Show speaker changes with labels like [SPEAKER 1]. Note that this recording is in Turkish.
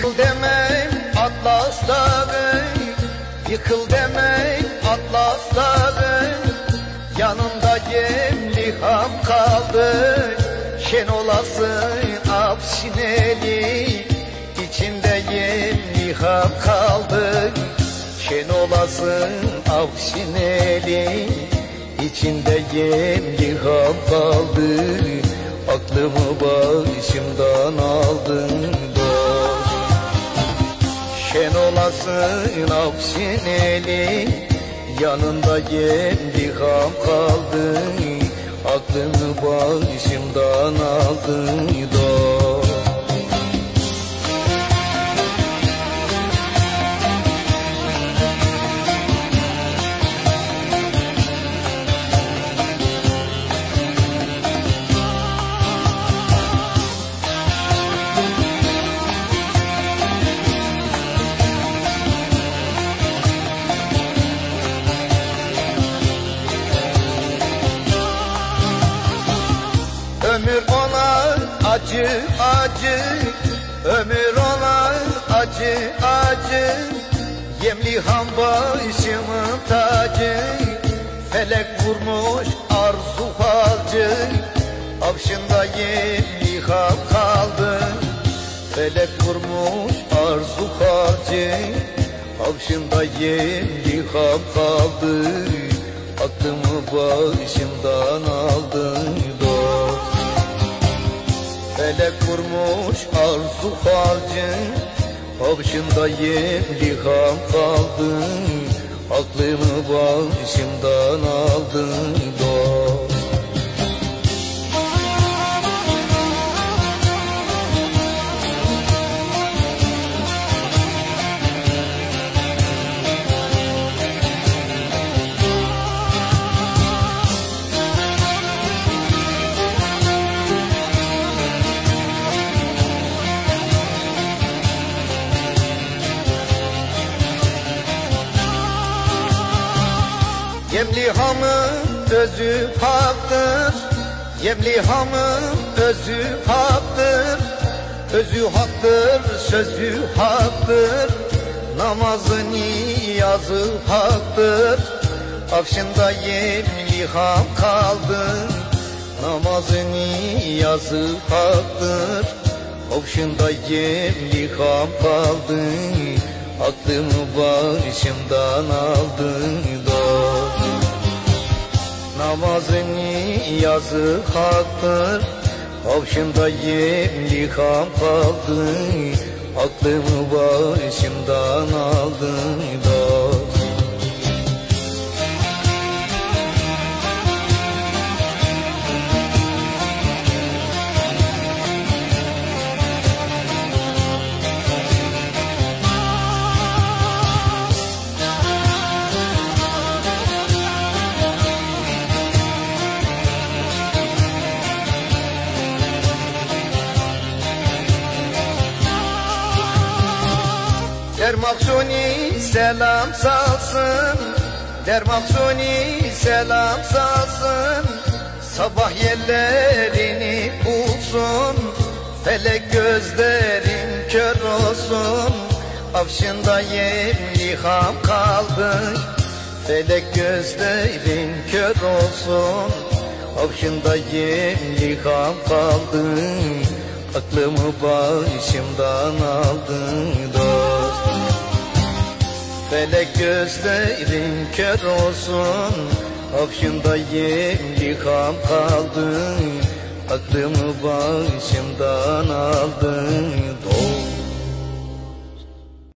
[SPEAKER 1] demem Atlas Dağı, yıkıl demem Atlas Dağı. Yanında Gemliham kaldı, şen olasın Afşineli. İçinde Gemliham kaldı, şen olasın Afşineli. İçinde Gemliham kaldı, aklımı başımdan aldın dost. Şen olasın Afşineli, yanında Gemliham kaldı, aklımı başımdan aldın dost. Ömür ona acı acı, ömür ona acı acı. Gemliham başımın tacı, felek vurmuş arzu falcı. Afşında Gemliham kaldı, felek vurmuş arzu falcı. Afşında Gemliham kaldı, aklımı başımdan aldın dost. Felek vurmuş arzu falcı, Afşında Gemliham kaldı, aklımı başımdan aldın dost. Gemliham'ın özü haktır, Gemliham'ın özü haktır. Özü haktır, sözü haktır, namazı niyazı haktır. Afşında Gemliham kaldı, namazı niyazı haktır. Afşında Gemliham kaldı, aklımı başımdan aldın dost. Namazı niyazı haktır, Afşında Gemliham kaldı, aklımı başımdan aldın dost. Dermaksuni selam salsın, Dermaksuni selam salsın. Sabah yerlerini bulsun, felek gözlerin kör olsun. Afşında Gemliham kaldı, felek gözlerin kör olsun. Afşında Gemliham kaldı, aklımı başımdan aldın dost. Felek gözlerin kör olsun, Afşında Gemliham kaldı, aklımı başımdan aldın